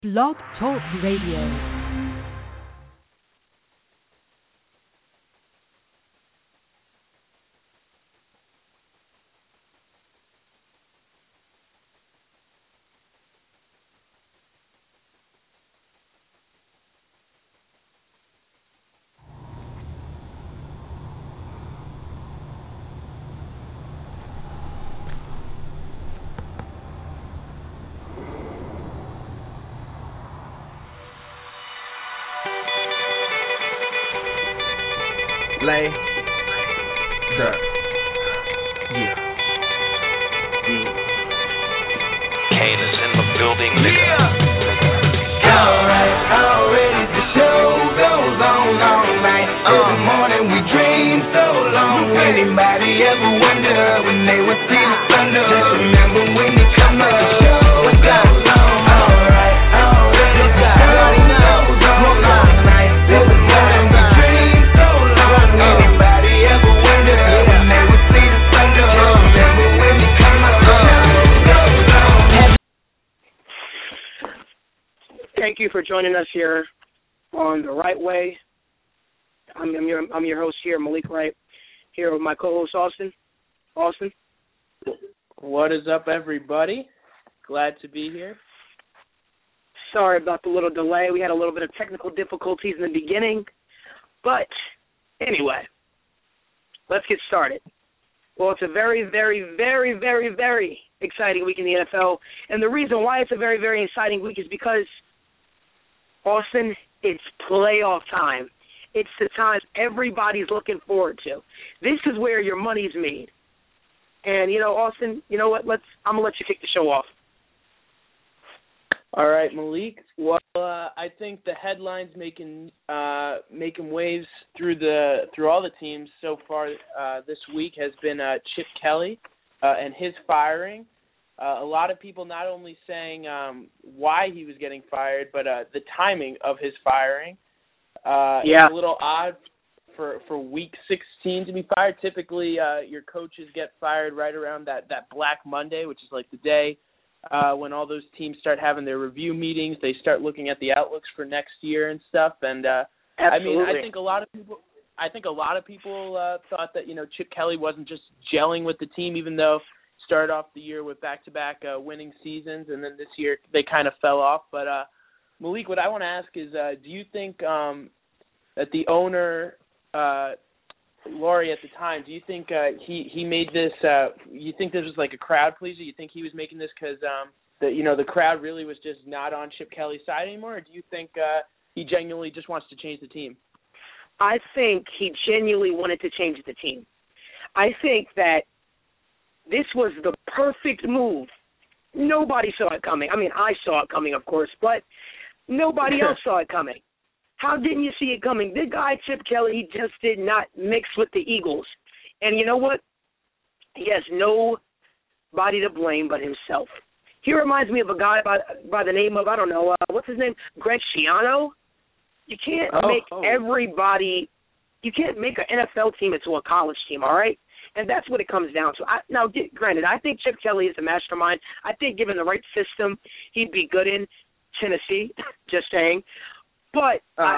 Blog Talk Radio. Lay the yeah. Kane is in the building, nigga. Alright, already the show goes on all night. Every morning we dream so long. Anybody ever wonder when they would see the thunder? Just remember when you come up, the show goes on. Alright, already the show goes on all night. Every morning we dream so long. Anybody ever wonder when they would see the thunder? Just remember when you come up, the show goes on. Thank you for joining us here on The Right Way. I'm your host here, Malik Wright, here with my co-host, Austin. Austin? What is up, everybody? Glad to be here. Sorry about the little delay. We had a little bit of technical difficulties in the beginning. But anyway, let's get started. Well, it's a very, very, very, very, very exciting week in the NFL. And the reason why it's a very, very exciting week is because, Austin, it's playoff time. It's the time everybody's looking forward to. This is where your money's made. And, Austin, you know what? I'm going to let you kick the show off. All right, Malik. Well, I think the headlines making waves through all the teams so far this week has been Chip Kelly and his firing. A lot of people not only saying why he was getting fired, but the timing of his firing. It's a little odd for week 16 to be fired. Typically, your coaches get fired right around that Black Monday, which is like the day when all those teams start having their review meetings. They start looking at the outlooks for next year and stuff. And Absolutely. I think a lot of people thought that Chip Kelly wasn't just gelling with the team, even though started off the year with back-to-back winning seasons, and then this year they kind of fell off. But Malik, what I want to ask is, do you think that the owner, Laurie at the time, do you think he made this? You think this was like a crowd pleaser? You think he was making this because the crowd really was just not on Chip Kelly's side anymore, or do you think he genuinely just wants to change the team? I think he genuinely wanted to change the team. I think that this was the perfect move. Nobody saw it coming. I mean, I saw it coming, of course, but nobody else saw it coming. How didn't you see it coming? The guy, Chip Kelly, he just did not mix with the Eagles. And you know what? He has nobody to blame but himself. He reminds me of a guy by the name of, I don't know, what's his name? Greg Schiano? You can't make everybody – you can't make an NFL team into a college team, all right? And that's what it comes down to. Now, granted, I think Chip Kelly is a mastermind. I think given the right system, he'd be good in Tennessee, just saying. But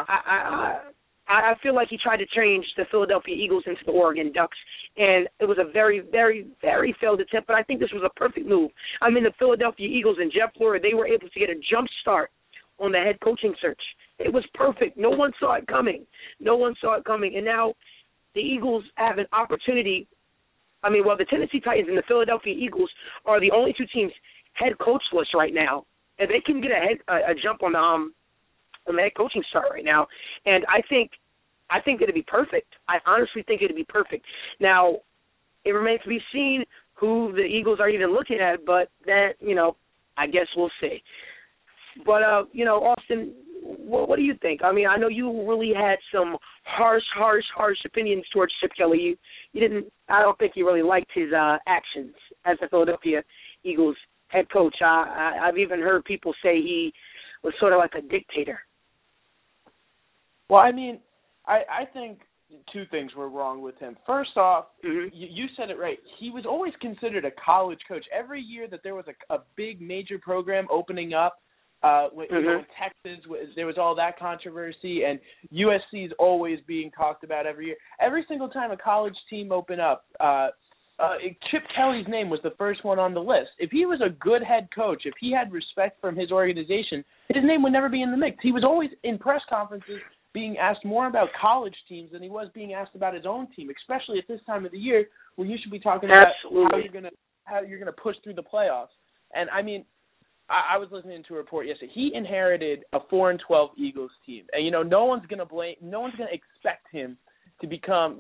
I feel like he tried to change the Philadelphia Eagles into the Oregon Ducks, and it was a very, very, very failed attempt. But I think this was a perfect move. I mean, the Philadelphia Eagles and Jeff Lurie, they were able to get a jump start on the head coaching search. It was perfect. No one saw it coming. And now the Eagles have an opportunity. I mean, the Tennessee Titans and the Philadelphia Eagles are the only two teams head coachless right now, and they can get a jump on the head coaching start right now. And I think it'd be perfect. I honestly think it'd be perfect. Now, it remains to be seen who the Eagles are even looking at, but that, I guess we'll see. But, Austin, what do you think? I mean, I know you really had some harsh opinions towards Chip Kelly. You didn't. I don't think you really liked his actions as the Philadelphia Eagles head coach. I've even heard people say he was sort of like a dictator. Well, I mean, I think two things were wrong with him. First off, you said it right. He was always considered a college coach. Every year that there was a big major program opening up, In Texas, there was all that controversy, and USC is always being talked about every year. Every single time a college team opened up, Chip Kelly's name was the first one on the list. If he was a good head coach, if he had respect from his organization, his name would never be in the mix. He was always in press conferences being asked more about college teams than he was being asked about his own team, especially at this time of the year where you should be talking about how you're gonna push through the playoffs. And I mean, I was listening to a report yesterday. He inherited a 4-12 Eagles team, and no one's gonna expect him to become,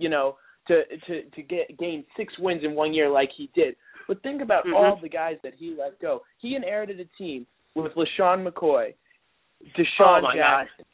to gain 6 wins in 1 year like he did. But think about all the guys that he let go. He inherited a team with LaShawn McCoy, Deshaun Jackson,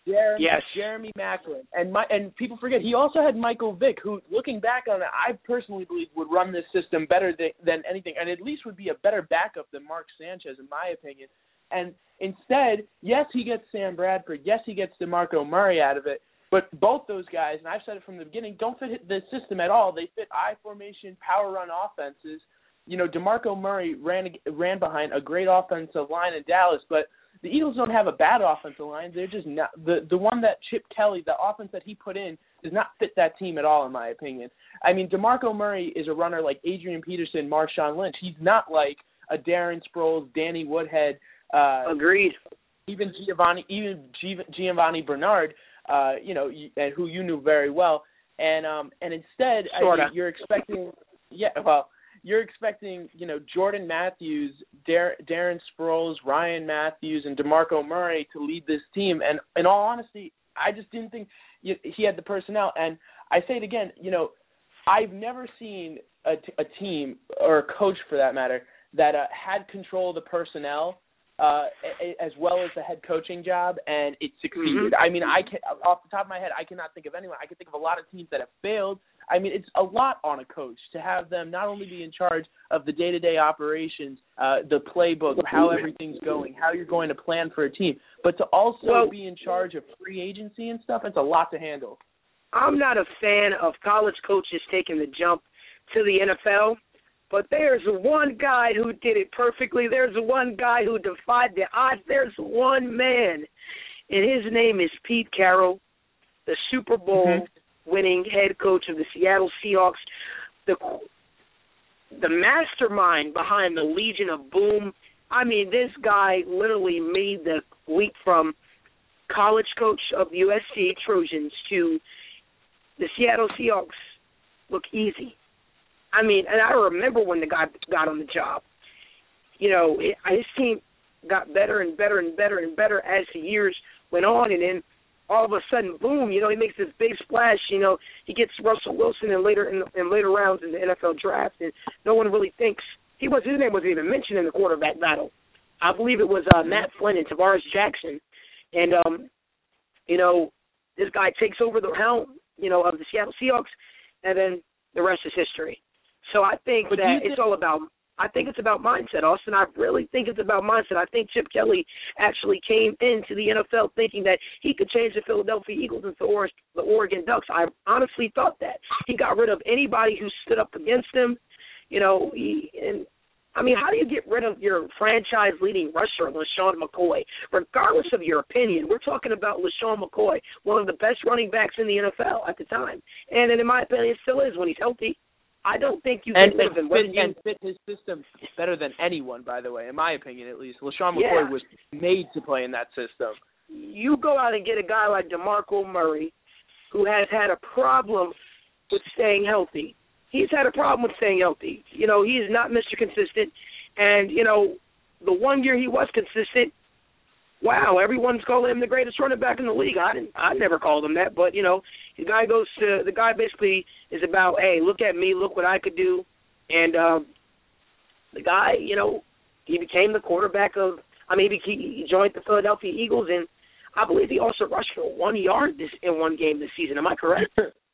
Jeremy Maclin, and people forget he also had Michael Vick, who, looking back on it, I personally believe would run this system better than anything, and at least would be a better backup than Mark Sanchez, in my opinion. And instead, yes, he gets Sam Bradford, yes, he gets DeMarco Murray out of it, but both those guys, and I've said it from the beginning, don't fit the system at all. They fit I formation, power run offenses. DeMarco Murray ran behind a great offensive line in Dallas, but the Eagles don't have a bad offensive line. They're just not the one that Chip Kelly, the offense that he put in, does not fit that team at all, in my opinion. I mean, DeMarco Murray is a runner like Adrian Peterson, Marshawn Lynch. He's not like a Darren Sproles, Danny Woodhead. Agreed. Even Giovanni Bernard, who you knew very well. And instead, you're expecting, you're expecting, Jordan Matthews, Darren Sproles, Ryan Matthews, and DeMarco Murray to lead this team. And in all honesty, I just didn't think he had the personnel. And I say it again, I've never seen a team, or a coach for that matter, that had control of the personnel as well as the head coaching job, and it succeeded. I mean, off the top of my head, I cannot think of anyone. I can think of a lot of teams that have failed. I mean, it's a lot on a coach to have them not only be in charge of the day-to-day operations, the playbook, how everything's going, how you're going to plan for a team, but to also be in charge of free agency and stuff. It's a lot to handle. I'm not a fan of college coaches taking the jump to the NFL, but there's one guy who did it perfectly. There's one guy who defied the odds. There's one man, and his name is Pete Carroll, the Super Bowl winning head coach of the Seattle Seahawks, the mastermind behind the Legion of Boom. I mean, this guy literally made the leap from college coach of USC Trojans to the Seattle Seahawks look easy. I mean, and I remember when the guy got on the job. His team got better and better and better and better as the years went on, and then all of a sudden, boom, he makes this big splash. He gets Russell Wilson in later rounds in the NFL draft, and no one really thinks his name wasn't even mentioned in the quarterback battle. I believe it was Matt Flynn and Tavares Jackson, and this guy takes over the helm, of the Seattle Seahawks, and then the rest is history. So I think I think it's about mindset, Austin. I really think it's about mindset. I think Chip Kelly actually came into the NFL thinking that he could change the Philadelphia Eagles into the Oregon Ducks. I honestly thought that. He got rid of anybody who stood up against him. How do you get rid of your franchise-leading rusher, LaShawn McCoy? Regardless of your opinion, we're talking about LaShawn McCoy, one of the best running backs in the NFL at the time. And in my opinion, still is when he's healthy. I don't think you can live in and fit his system better than anyone, by the way, in my opinion at least. LaShawn McCoy was made to play in that system. You go out and get a guy like DeMarco Murray, who has had a problem with staying healthy. He's had a problem with staying healthy. He is not Mr. Consistent. And, the 1 year he was consistent, wow, everyone's calling him the greatest running back in the league. I never called him that, but, the guy basically is about, hey, look at me, look what I could do. And the guy, he became the quarterback he joined the Philadelphia Eagles, and I believe he also rushed for 1 yard in one game this season. Am I correct?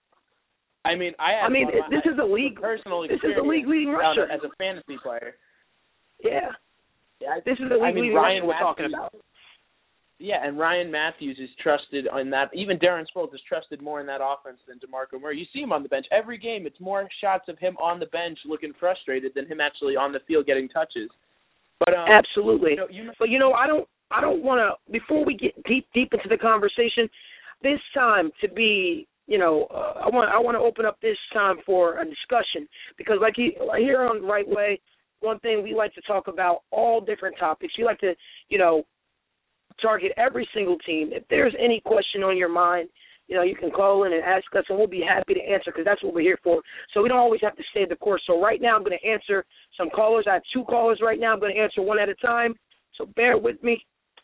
This is a league leading rusher as a fantasy player. Yeah. This is the league leading rusher we're talking about. Yeah, and Ryan Matthews is trusted on that. Even Darren Sproles is trusted more in that offense than DeMarco Murray. You see him on the bench. Every game, it's more shots of him on the bench looking frustrated than him actually on the field getting touches. But absolutely. I don't want to, before we get deep into the conversation, this time to be, I want to open up this time for a discussion, because like here on Right Way, one thing we like to talk about all different topics. We like to, target every single team. If there's any question on your mind, you can call in and ask us, and we'll be happy to answer, because that's what we're here for. So we don't always have to stay the course. So right now I'm going to answer some callers. I have 2 callers right now. I'm going to answer one at a time, so bear with me.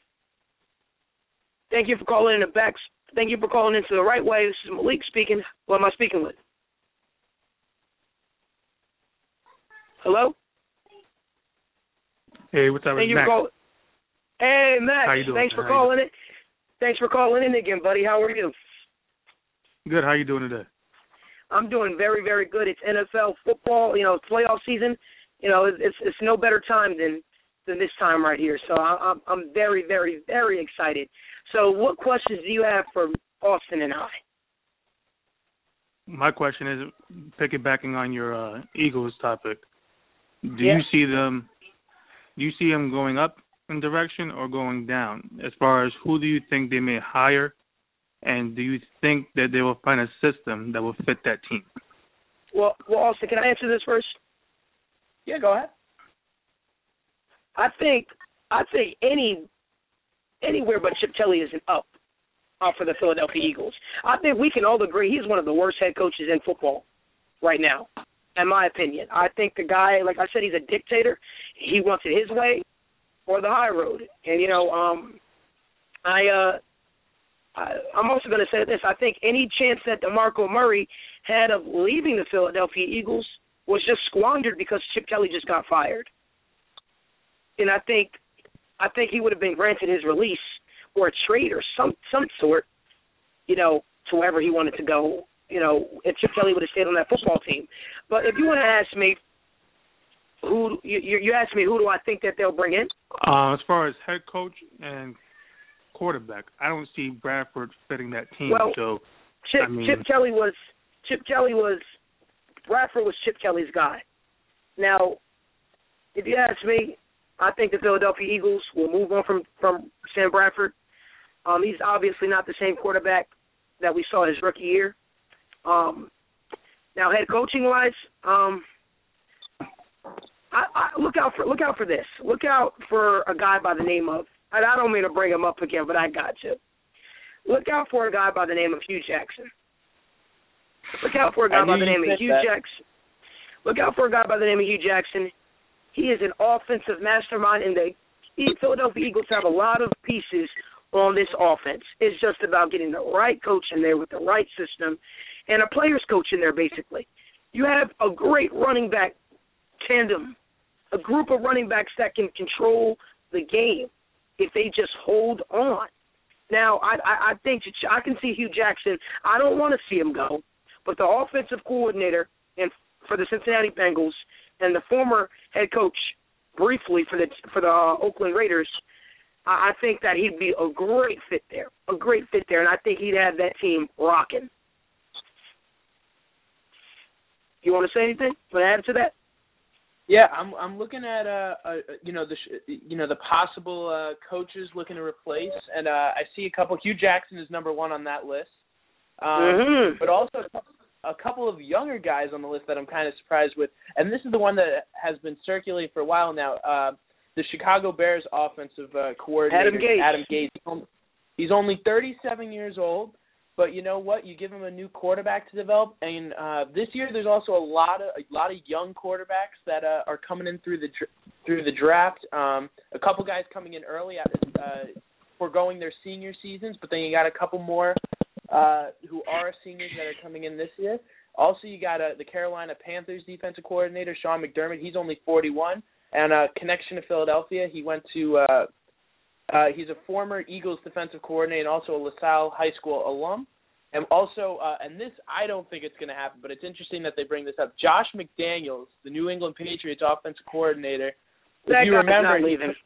Thank you for calling in Thank you for calling into the Right Way. This is Malik speaking. Who am I speaking with? Hello? Hey, what's up? Thank you for calling. Hey, Max. How you doing? Thanks for calling in. Thanks for calling in again, buddy. How are you? Good. How you doing today? I'm doing very, very good. It's NFL football, playoff season. It's no better time than this time right here. So I'm very, very, very excited. So what questions do you have for Austin and I? My question is, piggybacking on your Eagles topic, do Yeah. you see them going up in direction or going down? As far as who do you think they may hire, and do you think that they will find a system that will fit that team? Well, Austin, can I answer this first? Yeah, go ahead. I think anywhere but Chip Kelly is an up for the Philadelphia Eagles. I think we can all agree he's one of the worst head coaches in football right now, in my opinion. I think the guy, like I said, he's a dictator. He wants it his way or the high road. And, I'm also going to say this. I think any chance that DeMarco Murray had of leaving the Philadelphia Eagles was just squandered because Chip Kelly just got fired. And I think he would have been granted his release or a trade or some sort, to wherever he wanted to go, if Chip Kelly would have stayed on that football team. But if you want to ask me, you asked me who do I think that they'll bring in? As far as head coach and quarterback, I don't see Bradford fitting that team. Well, so Bradford was Chip Kelly's guy. Now, if you ask me, I think the Philadelphia Eagles will move on from Sam Bradford. He's obviously not the same quarterback that we saw his rookie year. Now, head coaching wise, I look out for this. Look out for a guy by the name of, and I don't mean to bring him up again, but I got to. Look out for a guy by the name of Hugh Jackson. Look out for a guy by the name of Hugh Jackson. Look out for a guy by the name of Hugh Jackson. He is an offensive mastermind, and the Philadelphia Eagles have a lot of pieces on this offense. It's just about getting the right coach in there with the right system and a player's coach in there, basically. You have a great running back tandem, a group of running backs that can control the game if they just hold on. Now, I think I can see Hugh Jackson. I don't want to see him go, but the offensive coordinator and for the Cincinnati Bengals and the former head coach briefly for the Oakland Raiders, I think that he'd be a great fit there, and I think he'd have that team rocking. You want to say anything? Want to add to that? Yeah, I'm looking at the possible coaches looking to replace, and I see a couple. Hugh Jackson is number one on that list, but also a couple of younger guys on the list that I'm kind of surprised with, and this is the one that has been circulating for a while now. The Chicago Bears offensive coordinator, Adam Gase. He's only 37 years old. But you know what? You give him a new quarterback to develop, and this year there's also a lot of young quarterbacks that are coming in through the draft. A couple guys coming in early after foregoing their senior seasons, but then you got a couple more who are seniors that are coming in this year. Also, you got the Carolina Panthers defensive coordinator Sean McDermott. He's only 41, and a connection to Philadelphia. He went to. He's a former Eagles defensive coordinator and also a LaSalle High School alum. And also, and this I don't think it's going to happen, but it's interesting that they bring this up. Josh McDaniels, the New England Patriots offensive coordinator. If you remember,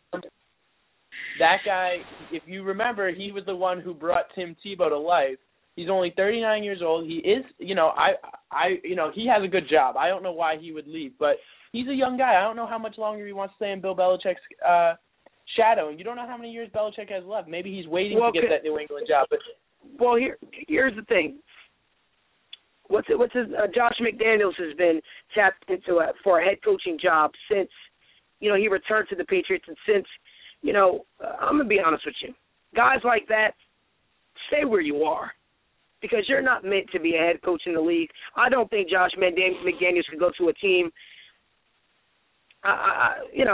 that guy, if you remember, he was the one who brought Tim Tebow to life. He's only 39 years old. He is, he has a good job. I don't know why he would leave, but he's a young guy. I don't know how much longer he wants to stay in Bill Belichick's shadowing. You don't know how many years Belichick has left. Maybe he's waiting to get that New England job. But here's the thing. Josh McDaniels has been tapped into for a head coaching job since, he returned to the Patriots, and since, I'm going to be honest with you. Guys like that, stay where you are, because you're not meant to be a head coach in the league. I don't think Josh McDaniels could go to a team. I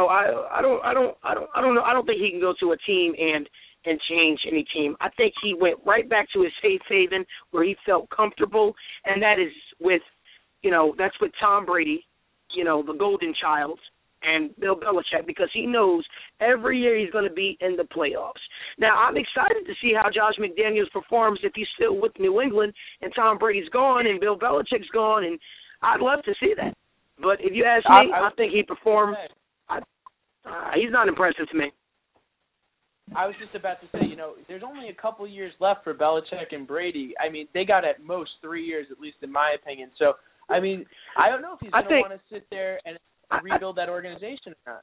don't think he can go to a team and change any team. I think he went right back to his safe haven where he felt comfortable, and that is with, that's with Tom Brady, the golden child, and Bill Belichick, because he knows every year he's going to be in the playoffs. Now, I'm excited to see how Josh McDaniels performs if he's still with New England and Tom Brady's gone and Bill Belichick's gone, and I'd love to see that. But if you ask me, I think he performed. He's not impressive to me. I was just about to say, there's only a couple years left for Belichick and Brady. I mean, they got at most 3 years, at least in my opinion. So, I mean, I don't know if he's going to want to sit there and rebuild that organization or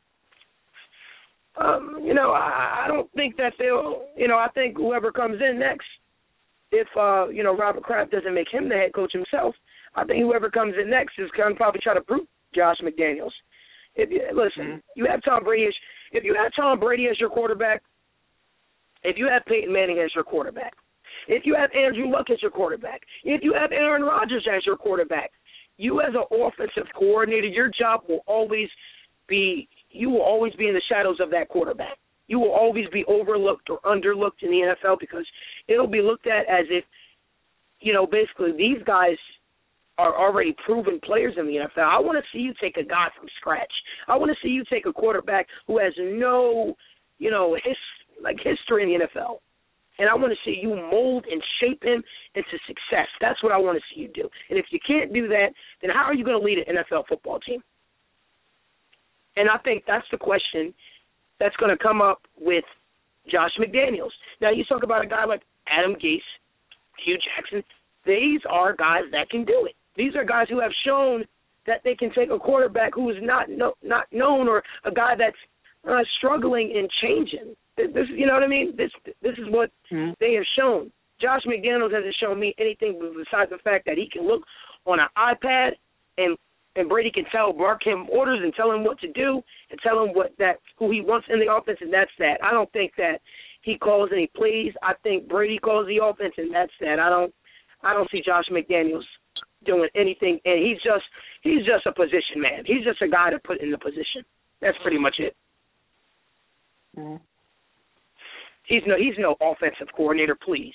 not. I don't think that they'll, I think whoever comes in next, if, Robert Kraft doesn't make him the head coach himself, I think whoever comes in next is going to probably try to prove Josh McDaniels. You have Tom Brady. If you have Tom Brady as your quarterback, if you have Peyton Manning as your quarterback, if you have Andrew Luck as your quarterback, if you have Aaron Rodgers as your quarterback, you as an offensive coordinator, your job will always be, you will always be in the shadows of that quarterback. You will always be overlooked or underlooked in the NFL, because it'll be looked at as if, basically these guys are already proven players in the NFL. I want to see you take a guy from scratch. I want to see you take a quarterback who has no, history in the NFL. And I want to see you mold and shape him into success. That's what I want to see you do. And if you can't do that, then how are you going to lead an NFL football team? And I think that's the question that's going to come up with Josh McDaniels. Now, you talk about a guy like Adam Gase, Hugh Jackson. These are guys that can do it. These are guys who have shown that they can take a quarterback who is not known, or a guy that's struggling and changing. This, you know what I mean? This is what they have shown. Josh McDaniels hasn't shown me anything besides the fact that he can look on an iPad and Brady can mark him orders and tell him what to do and tell him who he wants in the offense, and that's that. I don't think that he calls any plays. I think Brady calls the offense, and that's that. I don't see Josh McDaniels doing anything, and he's just a position man. He's just a guy to put in the position. That's pretty much it. Mm-hmm. He's no offensive coordinator, please.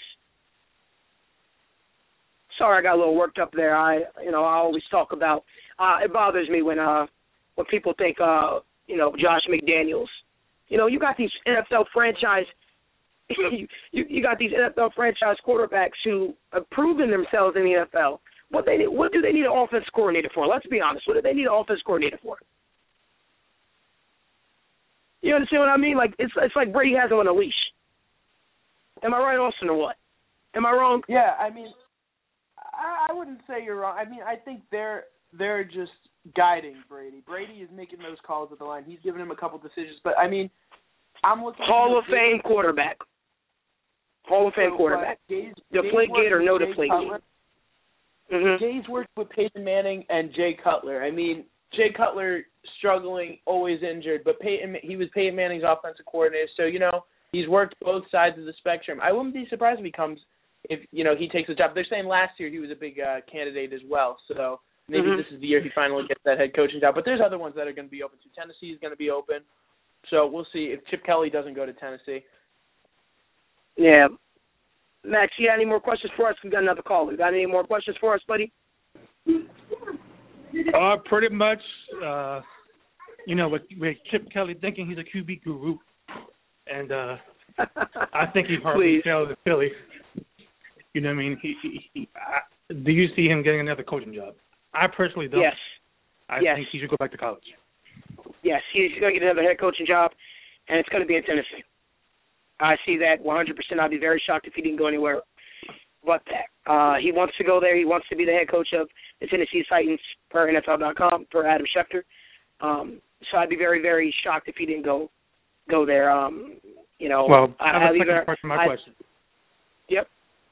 Sorry, I got a little worked up there. I always talk about. It bothers me when people think Josh McDaniels. You got these NFL franchise. you got these NFL franchise quarterbacks who have proven themselves in the NFL. What do they need an offense coordinator for? Let's be honest. What do they need an offense coordinator for? You understand what I mean? Like it's like Brady has him on a leash. Am I right, Austin, or what? Am I wrong? Yeah, I mean, I wouldn't say you're wrong. I mean, I think they're just guiding Brady. Brady is making those calls at the line. He's giving him a couple decisions, but I mean, I'm looking Hall of Fame quarterback. Hall of Fame quarterback. Deflategate or no Deflategate? Jay's worked with Peyton Manning and Jay Cutler. I mean, Jay Cutler struggling, always injured, but he was Peyton Manning's offensive coordinator, so he's worked both sides of the spectrum. I wouldn't be surprised if he takes the job. They're saying last year he was a big candidate as well, so maybe this is the year he finally gets that head coaching job. But there's other ones that are going to be open too. Tennessee is going to be open, so we'll see if Chip Kelly doesn't go to Tennessee. Yeah. Max, you got any more questions for us? We got another call. You got any more questions for us, buddy? Pretty much, with Chip Kelly thinking he's a QB guru, and I think he hardly failed in Philly. You know what I mean? Do you see him getting another coaching job? I personally don't. Yes. I think he should go back to college. Yes, he's going to get another head coaching job, and it's going to be in Tennessee. I see that 100%. I'd be very shocked if he didn't go anywhere but that. He wants to go there. He wants to be the head coach of the Tennessee Titans per NFL.com, per Adam Schefter. So I'd be very, very shocked if he didn't go go there. Well, I have a second part to my question. Yep.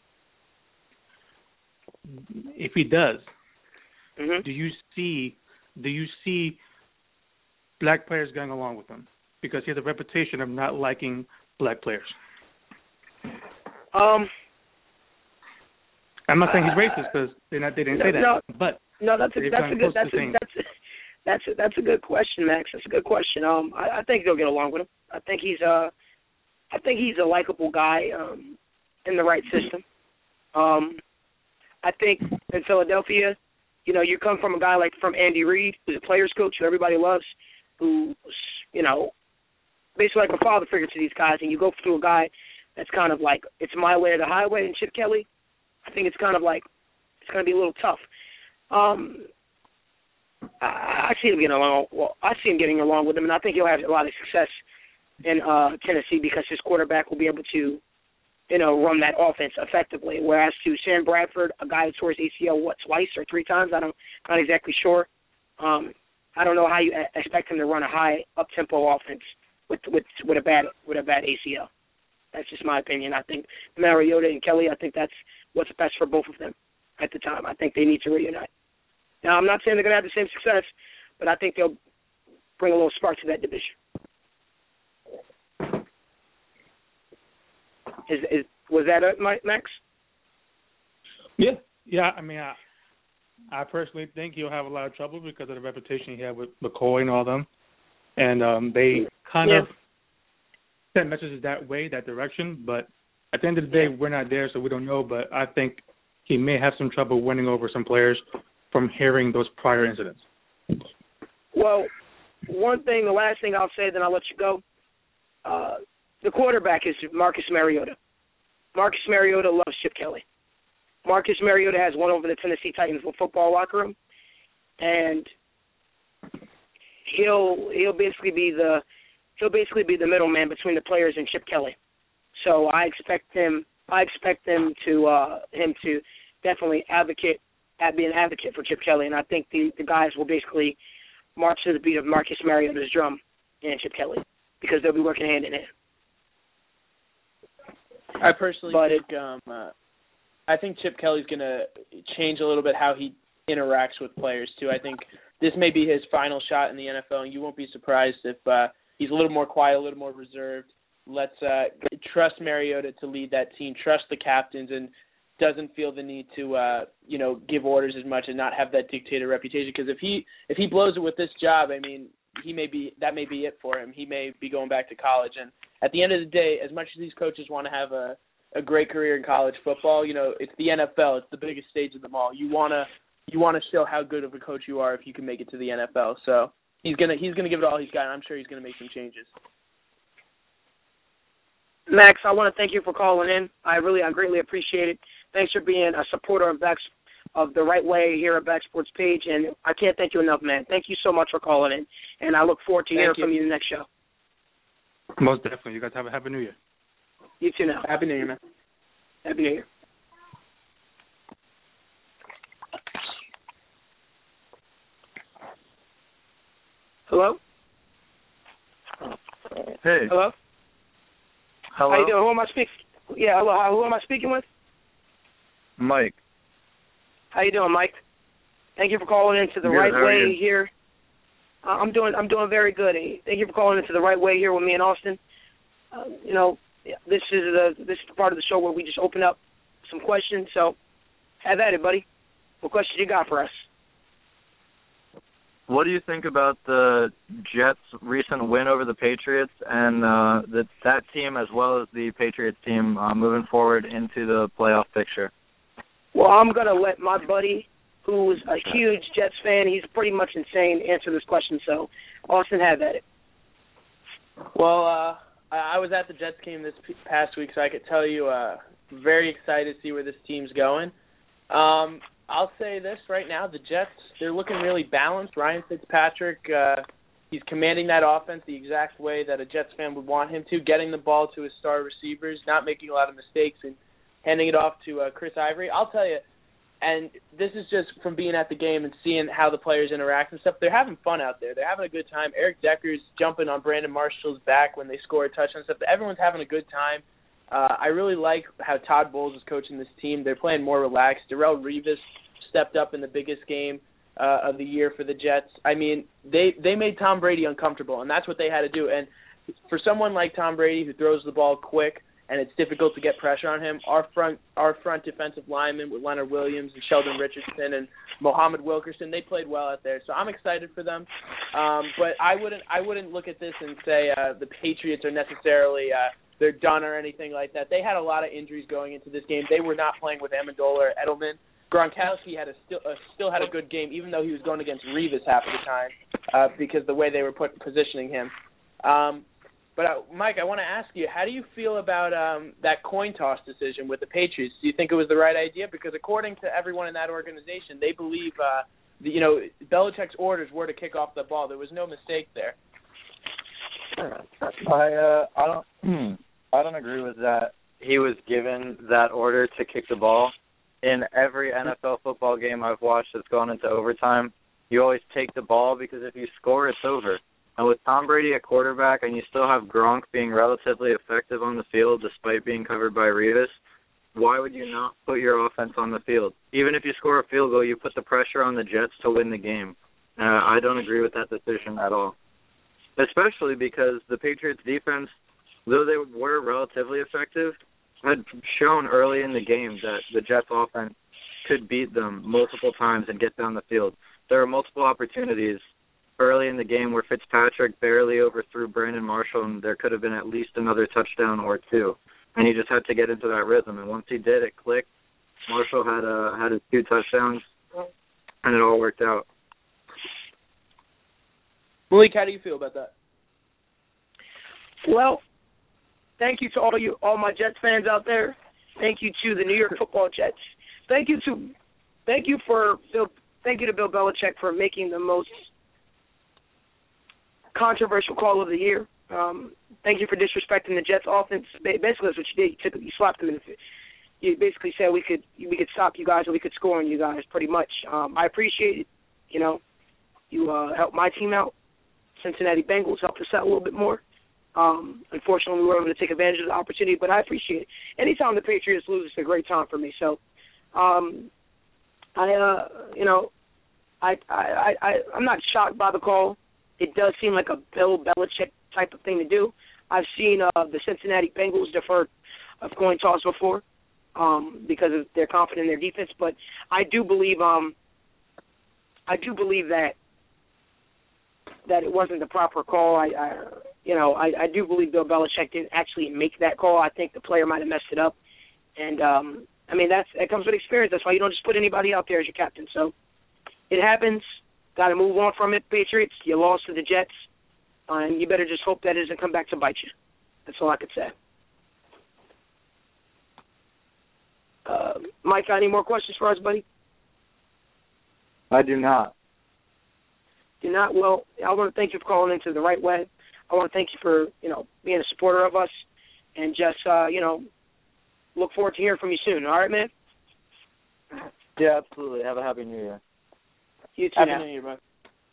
If he does, mm-hmm. do you see black players going along with him? Because he has a reputation of not liking black players. I'm not saying he's racist because they didn't say that. No, but that's a good question, Max. That's a good question. I think they'll get along with him. I think he's a likable guy in the right system. I think in Philadelphia, you come from a guy from Andy Reid, who's a players coach who everybody loves, who's basically like a father figure to these guys, and you go through a guy that's kind of like it's my way or the highway, and Chip Kelly, I think it's kind of like it's going to be a little tough. I see him getting along. Well, I see him getting along with him, and I think he'll have a lot of success in Tennessee because his quarterback will be able to, run that offense effectively. Whereas to Sam Bradford, a guy who tore his ACL twice or three times, I'm not exactly sure. I don't know how you expect him to run a high up tempo offense with a bad ACL. That's just my opinion. I think Mariota and Kelly, I think that's what's best for both of them at the time. I think they need to reunite. Now, I'm not saying they're going to have the same success, but I think they'll bring a little spark to that division. Was that it, Max? Yeah. I mean, I personally think he'll have a lot of trouble because of the reputation he had with McCoy and all them, and they kind of sent messages that direction. But at the end of the day, we're not there, so we don't know. But I think he may have some trouble winning over some players from hearing those prior incidents. Well, the last thing I'll say, then I'll let you go. The quarterback is Marcus Mariota. Marcus Mariota loves Chip Kelly. Marcus Mariota has won over the Tennessee Titans football locker room, and he'll basically be the middleman between the players and Chip Kelly. So I expect him to definitely be an advocate for Chip Kelly, and I think the guys will basically march to the beat of Marcus Mariota's drum and Chip Kelly because they'll be working hand in hand. I personally think Chip Kelly's going to change a little bit how he interacts with players too. I think this may be his final shot in the NFL, and you won't be surprised if he's a little more quiet, a little more reserved. Let's trust Mariota to lead that team, trust the captains, and doesn't feel the need to give orders as much and not have that dictator reputation. Because if he blows it with this job, I mean, that may be it for him. He may be going back to college. And at the end of the day, as much as these coaches want to have a great career in college football, it's the NFL. It's the biggest stage of them all. You want to show how good of a coach you are if you can make it to the NFL. So he's gonna give it all he's got, and I'm sure he's gonna make some changes. Max, I want to thank you for calling in. I greatly appreciate it. Thanks for being a supporter of the Right Way here at Back Sports Page, and I can't thank you enough, man. Thank you so much for calling in, and I look forward to hearing from you in the next show. Most definitely. You guys have a happy New Year. You too now. Happy New Year, man. Happy New Year. Hello? Hey. Hello? Hello? How you doing? Who am I speaking? Yeah, hello. Who am I speaking with? Mike. How you doing, Mike? Thank you for calling into the Right Way here. I'm doing very good. Thank you for calling into the Right Way here with me in Austin. This is the part of the show where we just open up some questions. So, have at it, buddy. What questions you got for us? What do you think about the Jets' recent win over the Patriots and that team as well as the Patriots team moving forward into the playoff picture? Well, I'm going to let my buddy, who's a huge Jets fan, he's pretty much insane, answer this question. So, Austin, have at it. Well, I was at the Jets game this past week, so I could tell you very excited to see where this team's going. I'll say this right now, the Jets, they're looking really balanced. Ryan Fitzpatrick, he's commanding that offense the exact way that a Jets fan would want him to, getting the ball to his star receivers, not making a lot of mistakes, and handing it off to Chris Ivory. I'll tell you, And this is just from being at the game and seeing how the players interact and stuff. They're having fun out there. They're having a good time. Eric Decker's jumping on Brandon Marshall's back when they score a touchdown and stuff. Everyone's having a good time. I really like how Todd Bowles is coaching this team. They're playing more relaxed. Darrelle Revis stepped up in the biggest game of the year for the Jets. I mean, they made Tom Brady uncomfortable, and that's what they had to do. And for someone like Tom Brady who throws the ball quick and it's difficult to get pressure on him, our front defensive linemen with Leonard Williams and Sheldon Richardson and Muhammad Wilkerson, they played well out there. So I'm excited for them. But I wouldn't look at this and say the Patriots are necessarily they're done or anything like that. They had a lot of injuries going into this game. They were not playing with Amendola or Edelman. Gronkowski still had a good game, even though he was going against Revis half of the time because the way they were positioning him. But, Mike, I want to ask you, how do you feel about that coin toss decision with the Patriots? Do you think it was the right idea? Because according to everyone in that organization, they believe, Belichick's orders were to kick off the ball. There was no mistake there. I don't agree with that. He was given that order to kick the ball. In every NFL football game I've watched that's gone into overtime, you always take the ball because if you score, it's over. And with Tom Brady at quarterback and you still have Gronk being relatively effective on the field despite being covered by Revis, why would you not put your offense on the field? Even if you score a field goal, you put the pressure on the Jets to win the game. I don't agree with that decision at all, especially because the Patriots' defense, though they were relatively effective, had shown early in the game that the Jets' offense could beat them multiple times and get down the field. There were multiple opportunities early in the game where Fitzpatrick barely overthrew Brandon Marshall, and there could have been at least another touchdown or two. And he just had to get into that rhythm. And once he did, it clicked. Marshall had his 2 touchdowns, and it all worked out. Malik, how do you feel about that? Well, thank you to all my Jets fans out there. Thank you to the New York Football Jets. Thank you to Bill Belichick for making the most controversial call of the year. Thank you for disrespecting the Jets offense. Basically, that's what you did. You slapped them in the face. You basically said we could stop you guys or we could score on you guys. Pretty much. I appreciate it. You helped my team out. Cincinnati Bengals helped us out a little bit more. Unfortunately, we weren't able to take advantage of the opportunity, but I appreciate it. Anytime the Patriots lose, it's a great time for me. So, I'm not shocked by the call. It does seem like a Bill Belichick type of thing to do. I've seen the Cincinnati Bengals defer a coin toss before because they're confident in their defense. But I do believe that it wasn't the proper call. I do believe Bill Belichick didn't actually make that call. I think the player might have messed it up. And that comes with experience. That's why you don't just put anybody out there as your captain. So it happens. Got to move on from it, Patriots. You lost to the Jets, and you better just hope that doesn't come back to bite you. That's all I could say. Mike, got any more questions for us, buddy? I do not. Do not? Well, I want to thank you for calling into the right way. I want to thank you for, being a supporter of us, and just, look forward to hearing from you soon. All right, man? Yeah, absolutely. Have a happy New Year. You too. Happy New Year, bud.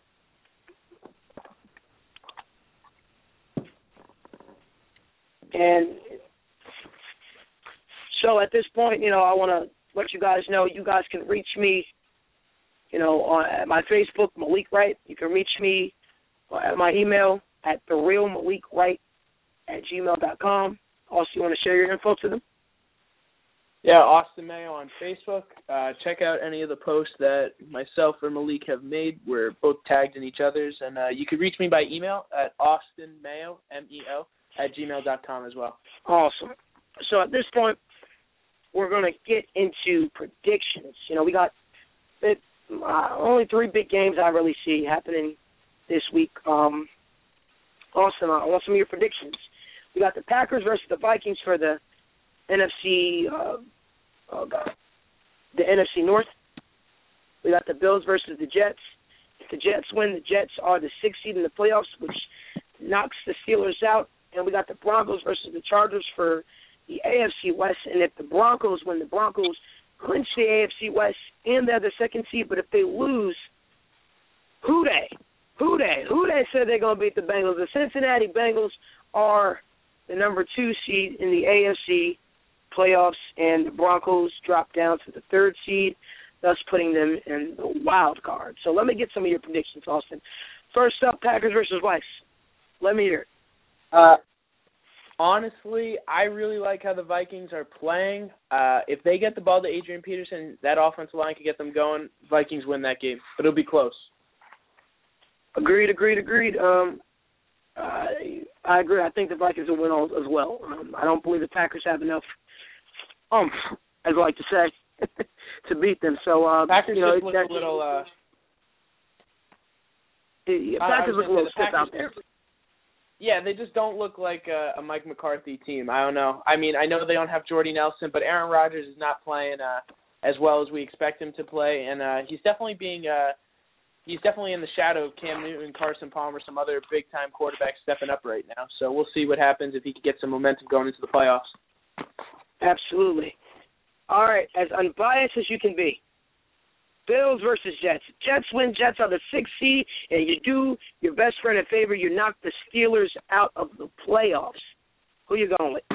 And so at this point, I want to let you guys know you guys can reach me, on my Facebook, Malik Wright. You can reach me at my email at therealmalikWright@gmail.com. Also, you want to share your info to them? Yeah, Austin Mayo on Facebook. Check out any of the posts that myself or Malik have made. We're both tagged in each other's. And you can reach me by email at austinmayo, MEO, @gmail.com as well. Awesome. So at this point, we're going to get into predictions. We got only 3 big games I really see happening this week. Austin, I want some of your predictions. We got the Packers versus the Vikings for the NFC, the NFC North. We got the Bills versus the Jets. If the Jets win, the Jets are the 6th seed in the playoffs, which knocks the Steelers out. And we got the Broncos versus the Chargers for the AFC West. And if the Broncos win, the Broncos clinch the AFC West and they're the second seed, but if they lose, who they said they're going to beat the Bengals? The Cincinnati Bengals are the number 2 seed in the AFC playoffs, and the Broncos drop down to the 3rd seed, thus putting them in the wild card. So let me get some of your predictions, Austin. First up, Packers versus Vikes. Let me hear it. Honestly, I really like how the Vikings are playing. If they get the ball to Adrian Peterson, that offensive line can get them going. Vikings win that game, but it'll be close. Agreed. I agree. I think the Vikings will win as well. I don't believe the Packers have enough, as I like to say, to beat them. So Packers just look a little. Packers look a little stiff out there. Yeah, they just don't look like a Mike McCarthy team. I don't know. I mean, I know they don't have Jordy Nelson, but Aaron Rodgers is not playing as well as we expect him to play, and he's definitely in the shadow of Cam Newton, Carson Palmer, some other big-time quarterbacks stepping up right now. So we'll see what happens if he can get some momentum going into the playoffs. Absolutely. All right, as unbiased as you can be, Bills versus Jets. Jets win. Jets are the 6th seed, and you do your best friend a favor. You knock the Steelers out of the playoffs. Who you going with?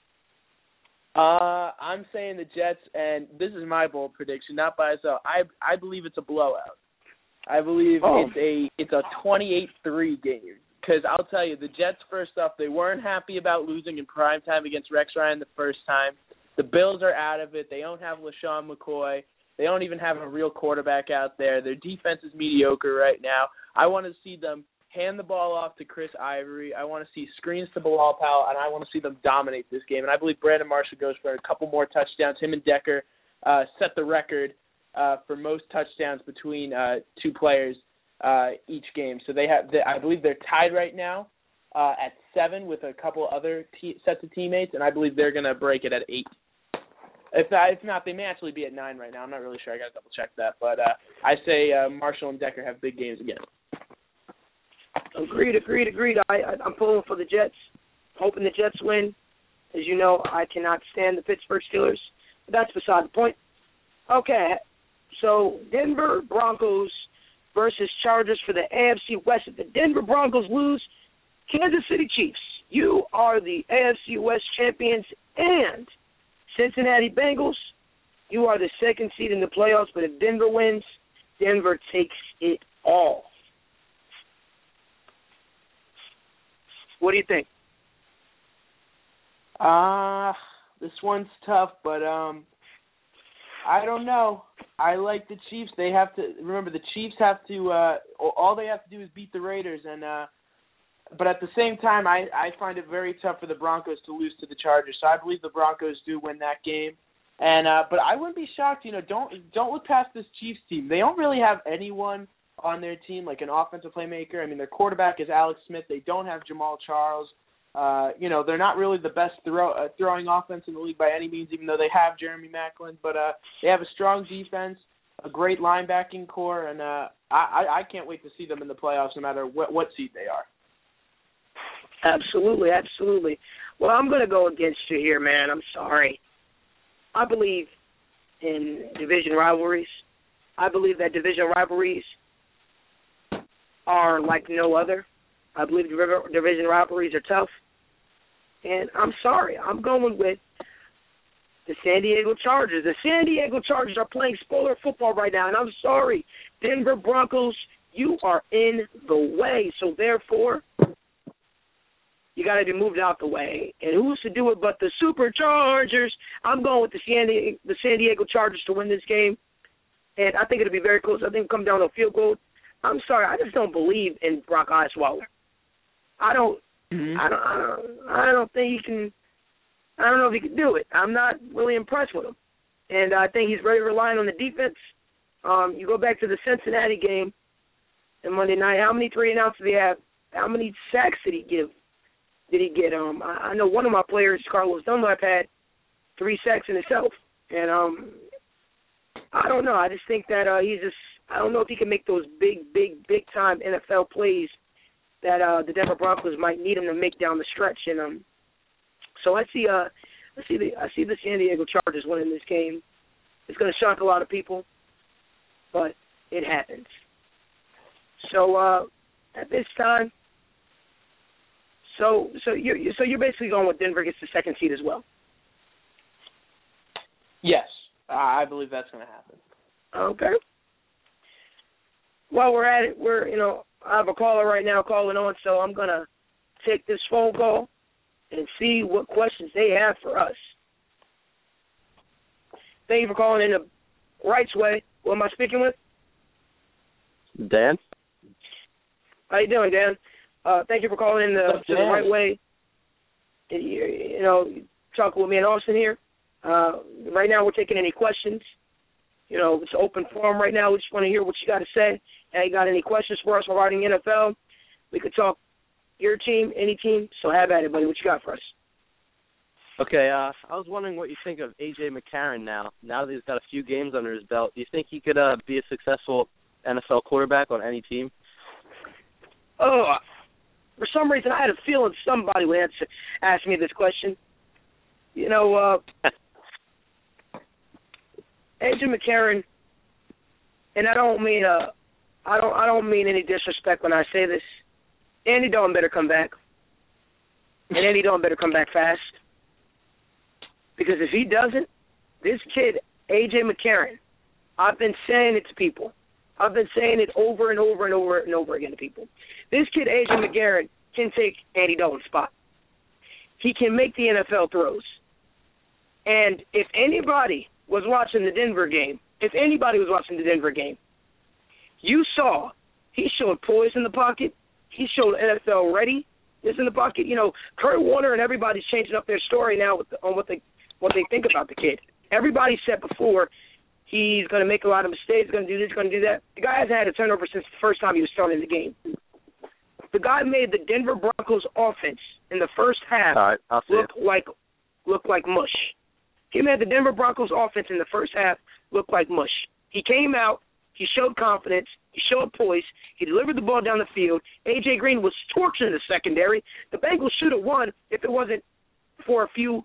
I'm saying the Jets, and this is my bold prediction, not by itself. I believe it's a blowout. I believe it's a 28-3 game. Because I'll tell you, the Jets, first off, they weren't happy about losing in primetime against Rex Ryan the first time. The Bills are out of it. They don't have LaShawn McCoy. They don't even have a real quarterback out there. Their defense is mediocre right now. I want to see them hand the ball off to Chris Ivory. I want to see screens to Bilal Powell, and I want to see them dominate this game. And I believe Brandon Marshall goes for a couple more touchdowns. Him and Decker set the record for most touchdowns between 2 players each game. So I believe they're tied right now at 7 with a couple other sets of teammates, and I believe they're going to break it at 8. If not, they may actually be at 9 right now. I'm not really sure. I got to double check that. But I say Marshall and Decker have big games again. Agreed. I'm pulling for the Jets, hoping the Jets win. As you know, I cannot stand the Pittsburgh Steelers. But that's beside the point. Okay, so Denver Broncos versus Chargers for the AFC West. If the Denver Broncos lose, Kansas City Chiefs, you are the AFC West champions, and Cincinnati Bengals, you are the 2nd seed in the playoffs, but if Denver wins, Denver takes it all. What do you think? This one's tough, but I don't know. I like the Chiefs. They have to remember the Chiefs have to. All they have to do is beat the Raiders, and but at the same time, I find it very tough for the Broncos to lose to the Chargers. So I believe the Broncos do win that game. And but I wouldn't be shocked. Don't look past this Chiefs team. They don't really have anyone on their team like an offensive playmaker. I mean, their quarterback is Alex Smith. They don't have Jamal Charles. They're not really the best throwing offense in the league by any means, even though they have Jeremy Maclin. But they have a strong defense, a great linebacking core, and I can't wait to see them in the playoffs no matter what seed they are. Absolutely. Well, I'm going to go against you here, man. I'm sorry. I believe in division rivalries. I believe that division rivalries are like no other. I believe division rivalries are tough. And I'm sorry. I'm going with the San Diego Chargers. The San Diego Chargers are playing spoiler football right now, and I'm sorry. Denver Broncos, you are in the way. So, therefore, you got to be moved out the way. And who's to do it but the Superchargers? I'm going with the San Diego Chargers to win this game. And I think it'll be very close. I think it'll come down to a field goal. I'm sorry. I just don't believe in Brock Osweiler. I don't think he can. I don't know if he can do it. I'm not really impressed with him. And I think he's very reliant on the defense. You go back to the Cincinnati game on Monday night. How many 3-and-outs did he have? How many sacks did he give? I know one of my players, Carlos Dunlap, had 3 sacks in himself. And I don't know. I just think that I don't know if he can make those big-time NFL plays that the Denver Broncos might need him to make down the stretch. And so I see the San Diego Chargers winning this game It's going to shock a lot of people, but it happens. So at this time, so you're basically going with Denver gets the second seed as well. Yes, I believe that's going to happen. Okay. While we're at it, I have a caller right now calling on, so I'm going to take this phone call and see what questions they have for us. Thank you for calling in the Rights Way. Who am I speaking with? Dan? How you doing, Dan? Thank you for calling in to the Right Way. Talking with me and Austin here. Right now we're taking any questions. It's an open forum right now. We just want to hear what you got to say. Hey, you got any questions for us regarding NFL? We could talk your team, any team. So have at it, buddy. What you got for us? Okay, I was wondering what you think of A.J. McCarron now. Now that he's got a few games under his belt, do you think he could be a successful NFL quarterback on any team? Oh, for some reason I had a feeling somebody would ask me this question. A.J. McCarron, and I don't mean I don't mean any disrespect when I say this. Andy Dalton better come back, and Andy Dalton better come back fast. Because if he doesn't, this kid, A.J. McCarron, I've been saying it to people. I've been saying it over and over and over and over again to people. This kid, A.J. McCarron, can take Andy Dalton's spot. He can make the NFL throws. And if anybody was watching the Denver game, you saw he showed poise in the pocket. He showed NFL ready in the pocket. Kurt Warner and everybody's changing up their story now on what they think about the kid. Everybody said before he's going to make a lot of mistakes, going to do this, going to do that. The guy hasn't had a turnover since the first time he was starting the game. The guy made the Denver Broncos offense in the first half look like mush. He made the Denver Broncos offense in the first half look like mush. He came out. He showed confidence. He showed poise. He delivered the ball down the field. A.J. Green was torching the secondary. The Bengals should have won if it wasn't for a few,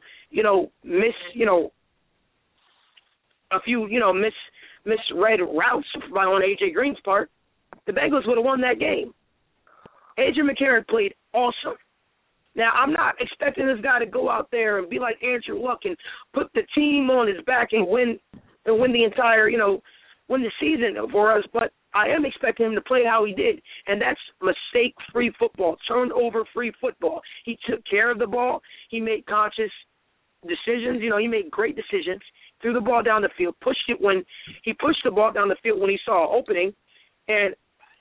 misread routes on A.J. Green's part. The Bengals would have won that game. A.J. McCarron played awesome. Now, I'm not expecting this guy to go out there and be like Andrew Luck and put the team on his back and win the entire, win the season for us, but I am expecting him to play how he did, and that's mistake-free football, turnover-free football. He took care of the ball. He made conscious decisions. He made great decisions. Threw the ball down the field, pushed the ball down the field when he saw an opening, and,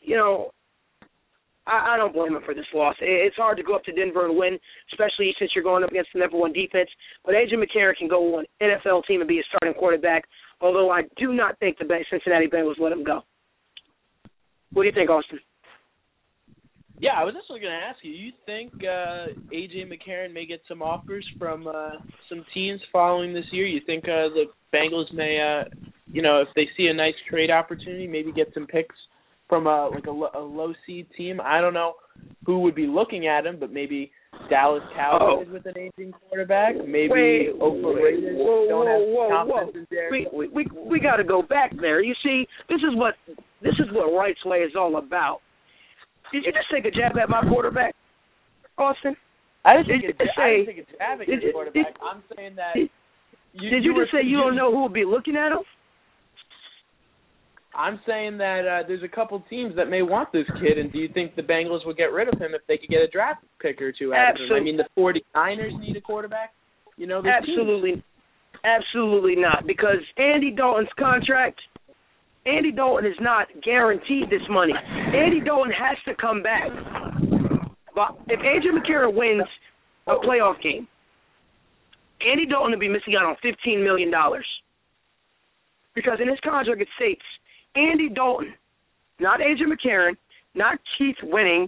I don't blame him for this loss. It's hard to go up to Denver and win, especially since you're going up against the number one defense. But A.J. McCarron can go on an NFL team and be a starting quarterback, although I do not think the Cincinnati Bengals let him go. What do you think, Austin? Yeah, I was actually going to ask you. You think A.J. McCarron may get some offers from some teams following this year? You think the Bengals may, if they see a nice trade opportunity, maybe get some picks from a low seed team? I don't know who would be looking at him, but maybe Dallas Cowboys with an aging quarterback. Maybe Oakland Raiders don't have confidence in there. We got to go back there. You see, this is what Rights Way is all about. Did you just take a jab at my quarterback, Austin? I didn't take a jab at your quarterback. I'm saying that. Did you just say you don't know who will be looking at him? I'm saying that there's a couple teams that may want this kid, and do you think the Bengals would get rid of him if they could get a draft pick or two out of him? I mean, the 49ers need a quarterback. Absolutely not, because Andy Dalton's contract, Andy Dalton is not guaranteed this money. Andy Dalton has to come back. But if A.J. McCarron wins a playoff game, Andy Dalton will be missing out on $15 million. Because in his contract it states, Andy Dalton, not A.J. McCarron, not Keith Winning,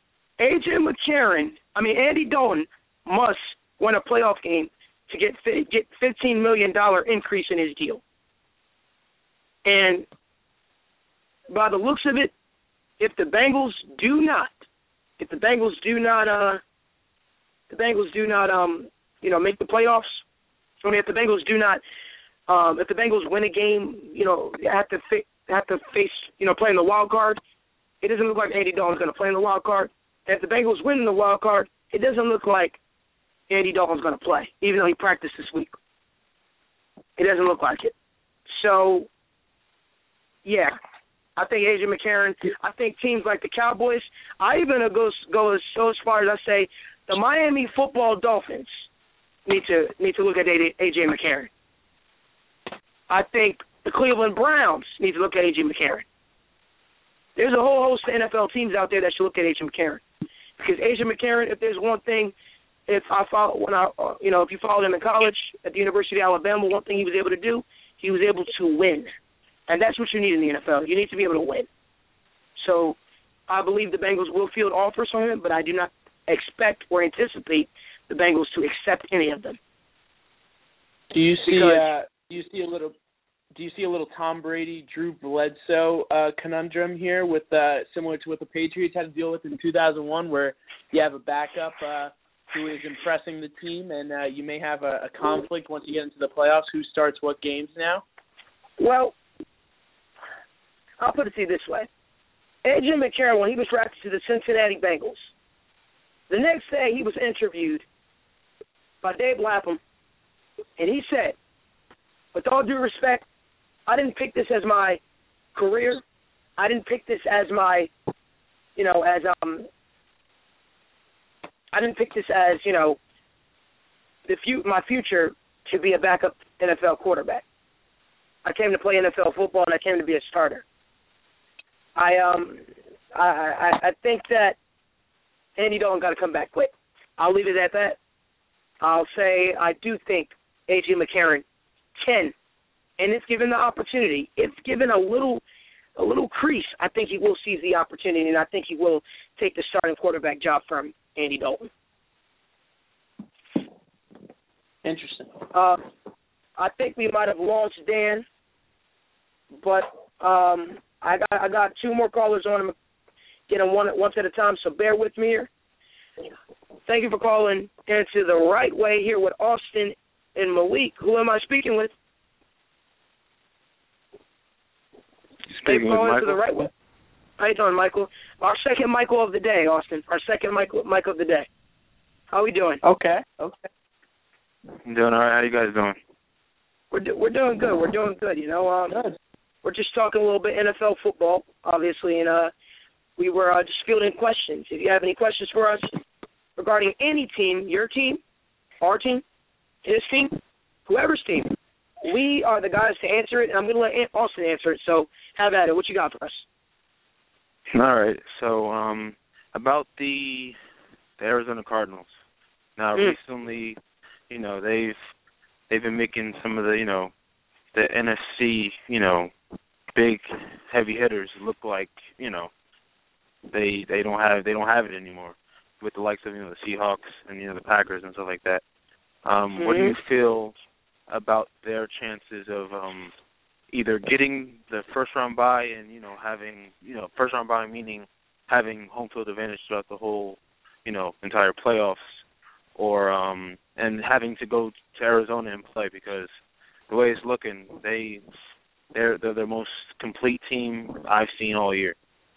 Andy Dalton must win a playoff game to get $15 million increase in his deal. And by the looks of it, if the Bengals do not make the playoffs, if the Bengals do not If the Bengals win a game, have to face, playing the wild card. It doesn't look like Andy Dalton's going to play in the wild card. And if the Bengals win in the wild card, it doesn't look like Andy Dalton's going to play, even though he practiced this week. It doesn't look like it. So, yeah, I think A.J. McCarron. I think teams like the Cowboys. I even go as far as I say the Miami Football Dolphins need to look at A.J. McCarron. I think the Cleveland Browns need to look at A.J. McCarron. There's a whole host of NFL teams out there that should look at A.J. McCarron. Because A.J. McCarron, if there's one thing, if you followed him in college at the University of Alabama, one thing he was able to do, he was able to win. And that's what you need in the NFL. You need to be able to win. So I believe the Bengals will field offers from him, but I do not expect or anticipate the Bengals to accept any of them. Do you see a little Tom Brady, Drew Bledsoe conundrum here with similar to what the Patriots had to deal with in 2001, where you have a backup who is impressing the team, and you may have a conflict once you get into the playoffs, who starts what games now? Well, I'll put it to you this way. A.J. McCarron, when he was drafted to the Cincinnati Bengals, the next day he was interviewed by Dave Lapham, and he said, with all due respect, I didn't pick this as my career. I didn't pick this as my, I didn't pick this as, my future to be a backup NFL quarterback. I came to play NFL football, and I came to be a starter. I think that Andy Dalton got to come back quick. I'll leave it at that. I'll say I do think A.J. McCarron can, and if given the opportunity, if given a little crease, I think he will seize the opportunity, and I think he will take the starting quarterback job from Andy Dalton. Interesting. I think we might have launched Dan, but I got two more callers on. I'm getting one at a time, so bear with me here. Thank you for calling into the right way here with Austin and Malik. Who am I speaking with? Speaking with Michael. The right way. How you doing, Michael? Our second Michael of the day, Austin. Our second Michael of the day. How we doing? Okay. I'm doing all right. How you guys doing? We're doing good. We're doing good. Good. We're just talking a little bit NFL football, obviously, and we were just fielding questions. If you have any questions for us regarding any team, your team, our team, his team, whoever's team, we are the guys to answer it, and I'm going to let Austin answer it. So have at it. What you got for us? All right. So about the Arizona Cardinals. Now recently, they've been making some of the the NFC big heavy hitters look like they don't have it anymore with the likes of the Seahawks and the Packers and stuff like that. What do you feel about their chances of either getting the first round bye and having first round bye meaning having home field advantage throughout the whole entire playoffs, or and having to go to Arizona and play, because the way it's looking, they're the most complete team I've seen all year.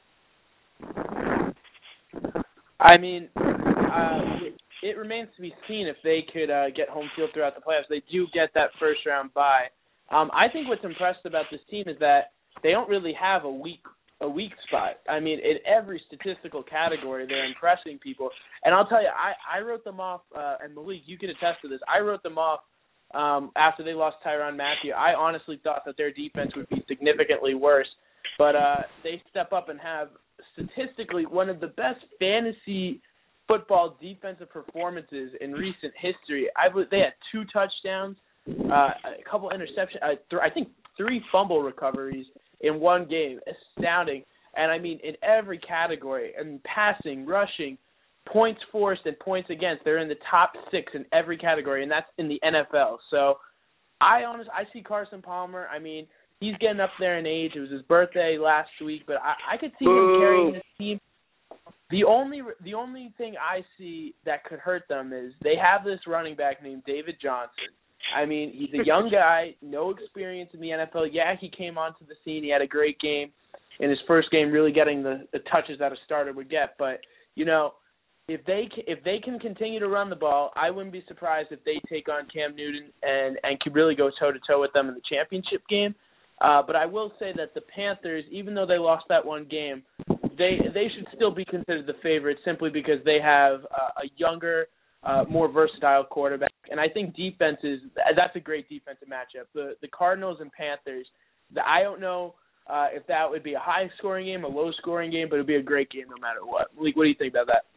I mean, it remains to be seen if they could get home field throughout the playoffs. They do get that first round bye. I think what's impressive about this team is that they don't really have a weak spot. I mean, in every statistical category, they're impressing people. And I'll tell you, I wrote them off, and Malik, you can attest to this. I wrote them off after they lost Tyrann Mathieu. I honestly thought that their defense would be significantly worse, but they step up and have statistically one of the best fantasy football defensive performances in recent history. They had 2 touchdowns, a couple interceptions, I think 3 fumble recoveries in one game. Astounding. And I mean, in every category, passing, rushing, points forced and points against, they're in the top 6 in every category, and that's in the NFL. So I see Carson Palmer. I mean, he's getting up there in age. It was his birthday last week, but I could see him carrying this team. The only thing I see that could hurt them is they have this running back named David Johnson, I mean, he's a young guy, no experience in the NFL. Yeah, he came onto the scene. He had a great game in his first game, really getting the touches that a starter would get. But, you know, if they can continue to run the ball, I wouldn't be surprised if they take on Cam Newton and can really go toe-to-toe with them in the championship game. But I will say that the Panthers, even though they lost that one game, they should still be considered the favorite simply because they have a younger, more versatile quarterback. And I think that's a great defensive matchup. The Cardinals and Panthers, I don't know if that would be a high-scoring game, a low-scoring game, but it would be a great game no matter what. Malik, what do you think about that?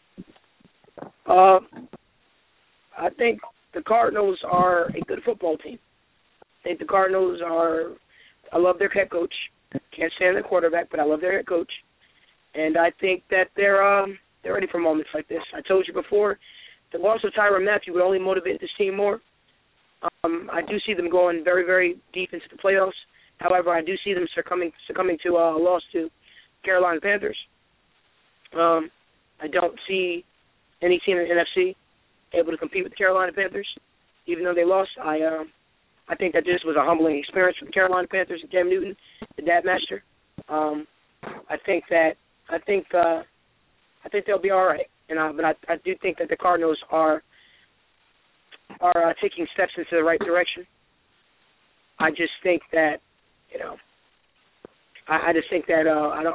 I think the Cardinals are a good football team. I think the Cardinals are – I love their head coach. Can't stand the quarterback, but I love their head coach. And I think that they're ready for moments like this. I told you before, the loss of Tyrann Mathieu would only motivate this team more. I do see them going very, very deep into the playoffs. However, I do see them succumbing to a loss to Carolina Panthers. I don't see any team in the NFC able to compete with the Carolina Panthers, even though they lost. I think that this was a humbling experience for the Carolina Panthers and Cam Newton, the dad master. I think they'll be all right. But I do think that the Cardinals are taking steps into the right direction. I just think that, you know, I just think that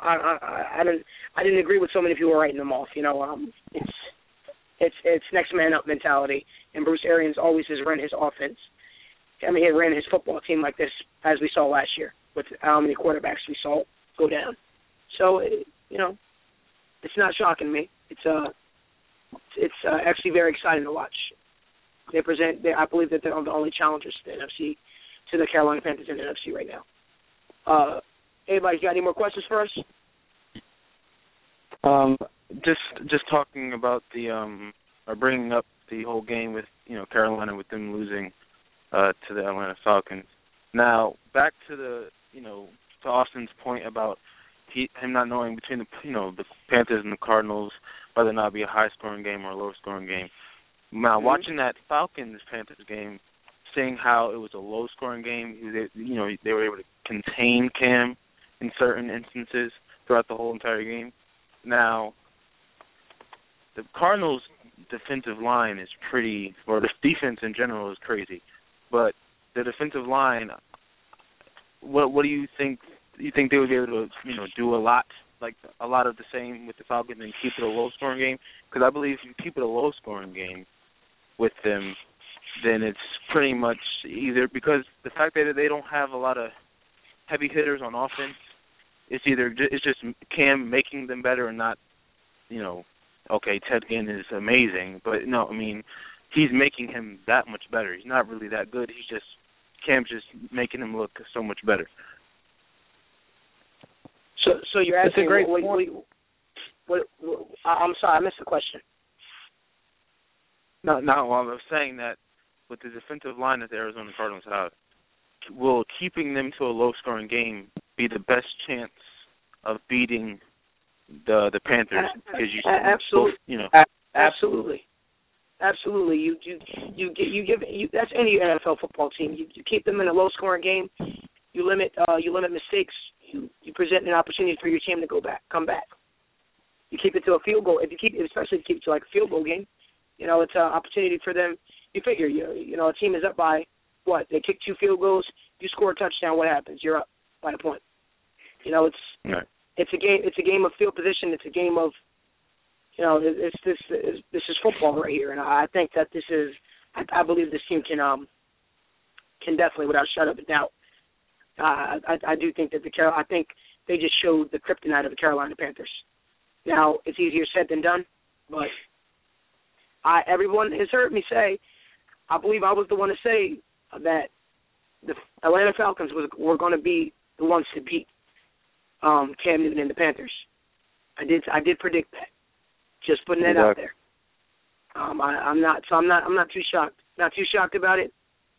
I didn't agree with so many people writing them off. You know, it's next man up mentality, and Bruce Arians always has run his offense. I mean, he ran his football team like this, as we saw last year, with how many quarterbacks we saw go down. So, you know, it's not shocking me. It's actually very exciting to watch. I believe that they're the only challengers to the NFC, to the Carolina Panthers in the NFC right now. Anybody got any more questions for us? Just talking about or bringing up the whole game with, you know, Carolina, with them losing to the Atlanta Falcons. Now, back to to Austin's point about him not knowing between the Panthers and the Cardinals whether or not it be a high-scoring game or a low-scoring game. Now, watching that Falcons-Panthers game, seeing how it was a low-scoring game, they were able to contain Cam in certain instances throughout the whole entire game. Now, the Cardinals' defensive line is or the defense in general is crazy, but the defensive line, what do you think? Do you think they would be able to, do a lot of the same with the Falcons and keep it a low-scoring game? Because I believe if you keep it a low-scoring game with them, then it's pretty much either, because the fact that they don't have a lot of heavy hitters on offense, it's just Cam making them better and not, okay, Ted Ginn is amazing, but no, I mean, he's making him that much better. He's not really that good. Cam's just making him look so much better. So you're asking, I'm sorry, I missed the question. No, I was saying that with the defensive line that the Arizona Cardinals have, will keeping them to a low-scoring game be the best chance of beating the Panthers? Absolutely. Absolutely. You give that's any NFL football team. You keep them in a low-scoring game. You limit mistakes. You present an opportunity for your team to come back. You keep it to a field goal. Especially if you keep it to like a field goal game, it's an opportunity for them. You figure, a team is up by what? They kick 2 field goals. You score a touchdown. What happens? You're up by a point. It's a game. It's a game of field position. It's a game of, this is football right here, and I think that this is. I believe this team can definitely, without a shadow of a doubt. I do think that I think they just showed the kryptonite of the Carolina Panthers. Now, it's easier said than done, but everyone has heard me say, I believe I was the one to say that the Atlanta Falcons were going to be the ones to beat Cam Newton and the Panthers. I did predict that. Just putting that out there. I'm not too shocked. Not too shocked about it.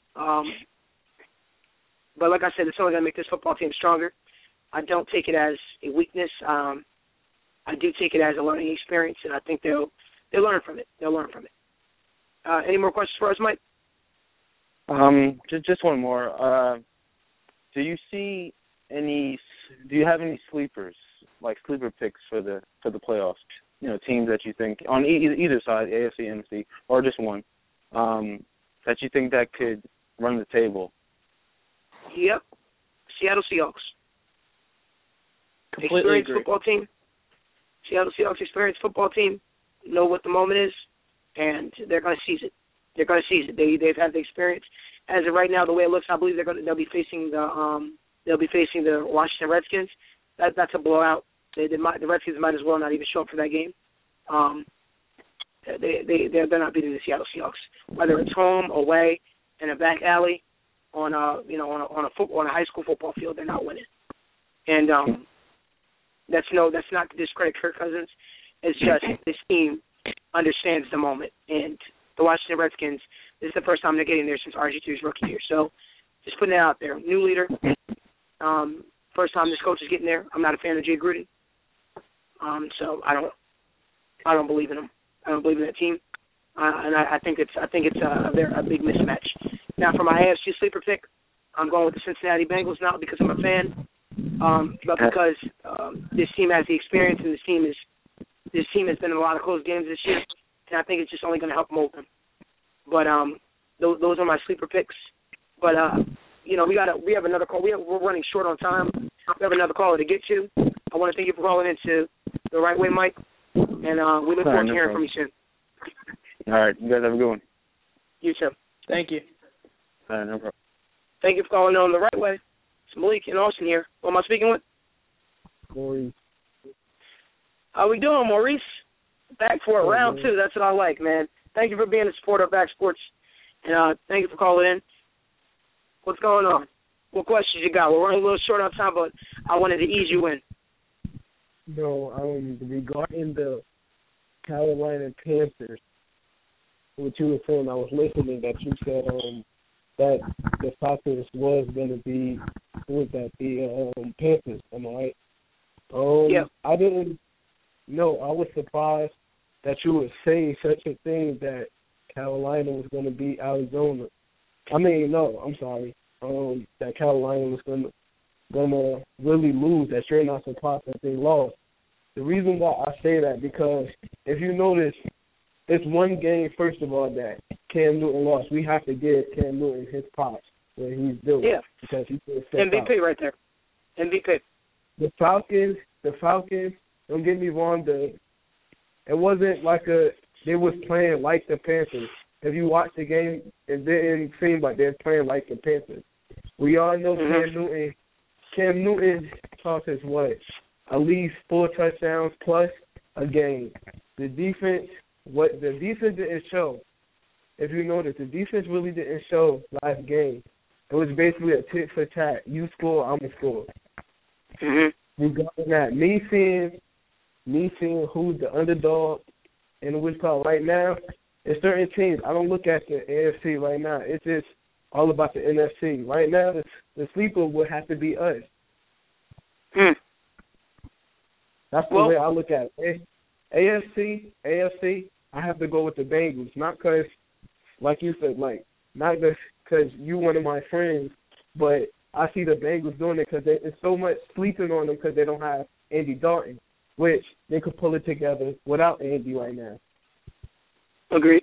But like I said, it's only going to make this football team stronger. I don't take it as a weakness. I do take it as a learning experience, and I think they'll learn from it. Any more questions for us, Mike? Just one more. Do you have any sleepers, like sleeper picks for the playoffs? You know, teams that you think on either side, AFC, NFC, or just one, that you think that could run the table? Yep, Seattle Seahawks. Completely experienced agree. Football team. Seattle Seahawks experienced football team. Know what the moment is, and they're going to seize it. They're going to seize it. They've had the experience. As of right now, the way it looks, I believe they'll be facing the Washington Redskins. That's a blowout. The Redskins might as well not even show up for that game. They're not beating the Seattle Seahawks, whether it's home, away, in a back alley, on a high school football field. They're not winning. And that's not to discredit Kirk Cousins. It's just this team understands the moment. And the Washington Redskins, this is the first time they're getting there since RG3's rookie year. So just putting it out there. New leader. First time this coach is getting there. I'm not a fan of Jay Gruden. So I don't believe in him. I don't believe in that team. And I think it's a big mismatch. Now for my AFC sleeper pick, I'm going with the Cincinnati Bengals, not because I'm a fan, but because this team has the experience, and this team has been in a lot of close games this year, and I think it's just only going to help mold them. But those are my sleeper picks. But we have another call. We're running short on time. We have another caller to get to. I want to thank you for calling into the Right Way, Mike, and we look forward to hearing from you soon. All right, you guys have a good one. You too. Thank you. All right, no problem. Thank you for calling on the Right Way. It's Malik in Austin here. Who am I speaking with? Maurice. How we doing, Maurice? Back for round two. That's what I like, man. Thank you for being a supporter of Back Sports, and thank you for calling in. What's going on? What questions you got? We're running a little short on time, but I wanted to ease you in. No, regarding the Carolina Panthers, what you were saying, I was listening that you said that the Falcons was going to be the Panthers. Am I right? Yeah. I didn't know. I was surprised that you would say such a thing that Carolina was going to beat Arizona. I'm sorry. That Carolina was gonna really lose. That you're not surprised that they lost. The reason why I say that, because if you notice, it's one game, first of all, that Cam Newton lost. We have to give Cam Newton his props where he's doing. Yeah. Because he MVP right there. MVP. The Falcons. Don't get me wrong. It wasn't like they was playing like the Panthers. If you watch the game, it didn't seem like they're playing like the Panthers. We all know Cam Newton tosses at least 4 touchdowns plus a game. The defense didn't show. If you notice, the defense really didn't show last game. It was basically a tit for tat. You score, I'm gonna score. Regarding that, me seeing who's the underdog in the West Coast right now. In certain teams, I don't look at the AFC right now. It's just all about the NFC. Right now, the sleeper would have to be us. That's the way I look at it. AFC, I have to go with the Bengals. Not because, like you said, not just because you one of my friends, but I see the Bengals doing it because there's so much sleeping on them because they don't have Andy Dalton, which they could pull it together without Andy right now. Agreed.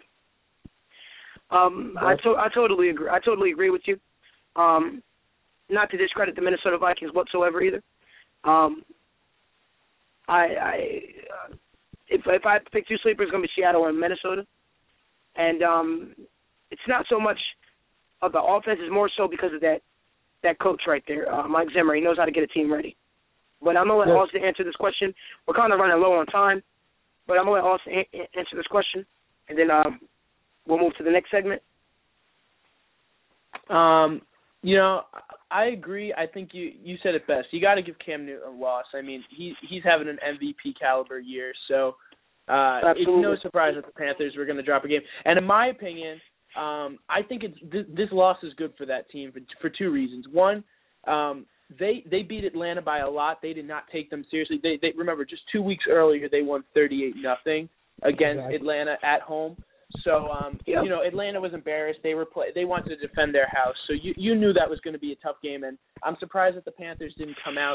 I totally agree. I totally agree with you. Not to discredit the Minnesota Vikings whatsoever either. If I had to pick two sleepers, it's going to be Seattle and Minnesota. And it's not so much of the offense, it's more so because of that coach right there, Mike Zimmer. He knows how to get a team ready. But I'm going to let Austin answer this question. We're kind of running low on time, but I'm going to let Austin answer this question, and then we'll move to the next segment. I agree. I think you said it best. You got to give Cam Newton a loss. I mean, he's having an MVP caliber year, so it's no surprise that the Panthers were going to drop a game. And in my opinion, I think this loss is good for that team for two reasons. One, they beat Atlanta by a lot. They did not take them seriously. They remember just 2 weeks earlier they won 38-0 against Atlanta at home. So, Atlanta was embarrassed. They wanted to defend their house. So you knew that was going to be a tough game. And I'm surprised that the Panthers didn't come out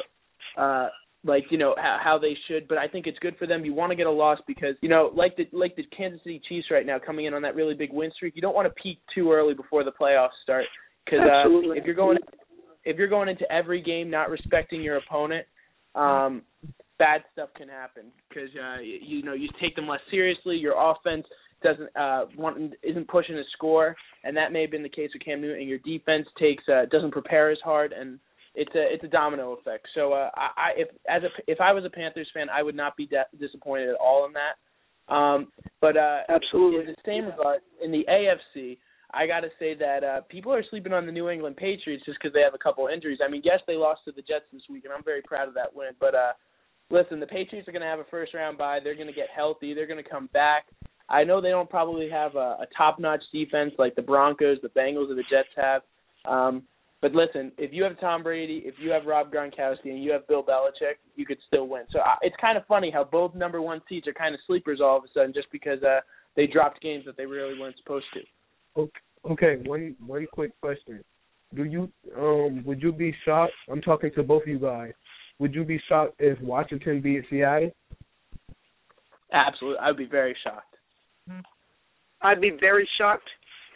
how they should. But I think it's good for them. You want to get a loss because, like the Kansas City Chiefs right now coming in on that really big win streak, you don't want to peak too early before the playoffs start. Because if you're going into every game not respecting your opponent, bad stuff can happen because you take them less seriously. Your offense isn't pushing to score, and that may have been the case with Cam Newton. And your defense doesn't prepare as hard, and it's a domino effect. So if I was a Panthers fan, I would not be disappointed at all in that. But absolutely, in the same regard, in the AFC, I got to say that people are sleeping on the New England Patriots just because they have a couple injuries. I mean, yes, they lost to the Jets this week, and I'm very proud of that win. But listen, the Patriots are going to have a first-round bye. They're going to get healthy. They're going to come back. I know they don't probably have a top-notch defense like the Broncos, the Bengals, or the Jets have. But listen, if you have Tom Brady, if you have Rob Gronkowski, and you have Bill Belichick, you could still win. So it's kind of funny how both number one seeds are kind of sleepers all of a sudden just because they dropped games that they really weren't supposed to. Okay, one quick question. Would you be shocked? I'm talking to both of you guys. Would you be shocked if Washington beat Seattle? Absolutely. I'd be very shocked. I'd be very shocked.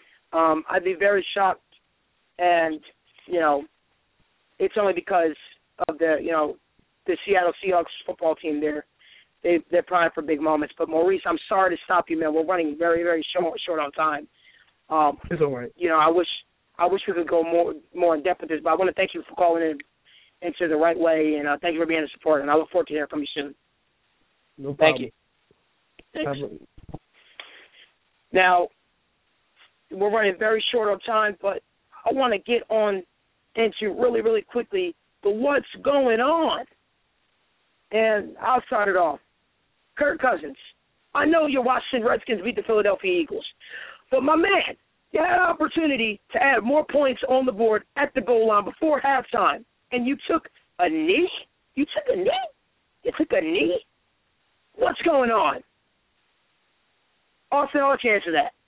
And, it's only because of the Seattle Seahawks football team. They're primed for big moments. But, Maurice, I'm sorry to stop you, man. We're running very, very short on time. It's all right. I wish we could go more in depth with this, but I want to thank you for calling in into the right way, and thank you for being a support, and I look forward to hearing from you soon. No problem. Thank you. Thanks. Now, we're running very short on time, but I want to get on into really, really quickly the what's going on. And I'll start it off. Kirk Cousins, I know your Washington Redskins beat the Philadelphia Eagles, but my man, you had an opportunity to add more points on the board at the goal line before halftime, and you took a knee? You took a knee? What's going on? Austin, I'll let you answer that.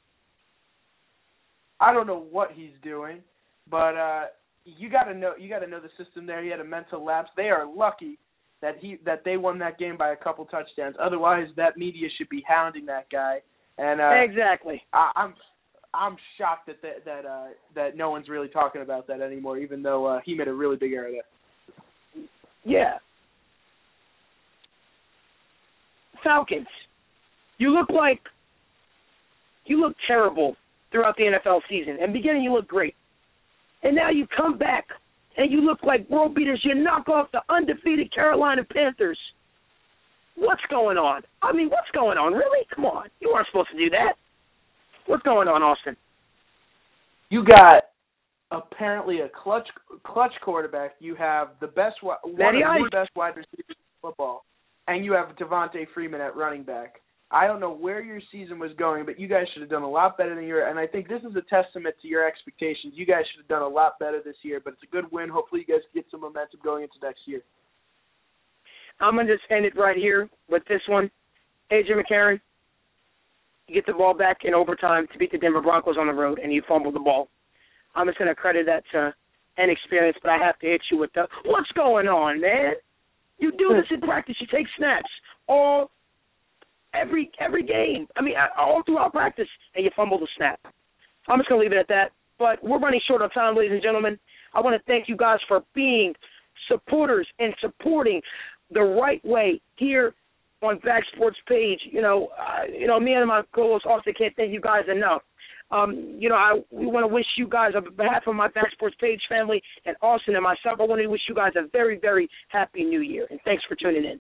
I don't know what he's doing, but you got to know the system there. He had a mental lapse. They are lucky that they won that game by a couple touchdowns. Otherwise, that media should be hounding that guy. And exactly. I'm shocked that no one's really talking about that anymore, even though he made a really big error there. Yeah. Falcons, you look terrible throughout the NFL season. And beginning, you look great. And now you come back and you look like world beaters. You knock off the undefeated Carolina Panthers. What's going on? I mean, what's going on? Really? Come on. You weren't supposed to do that. What's going on, Austin? You got apparently a clutch quarterback. You have one of the best wide receivers in football, and you have Devontae Freeman at running back. I don't know where your season was going, but you guys should have done a lot better than and I think this is a testament to your expectations. You guys should have done a lot better this year, but it's a good win. Hopefully you guys get some momentum going into next year. I'm going to just end it right here with this one. A.J. McCarron, you get the ball back in overtime to beat the Denver Broncos on the road, and you fumble the ball. I'm just going to credit that to inexperience, but I have to hit you with what's going on, man? You do this in practice. You take snaps every game. I mean, all throughout practice, and you fumble the snap. I'm just going to leave it at that. But we're running short on time, ladies and gentlemen. I want to thank you guys for being supporters and supporting the right way here on Back Sports Page. Me and my co-host Austin can't thank you guys enough. We want to wish you guys, on behalf of my Back Sports Page family and Austin and myself, I want to wish you guys a very, very happy New Year. And thanks for tuning in.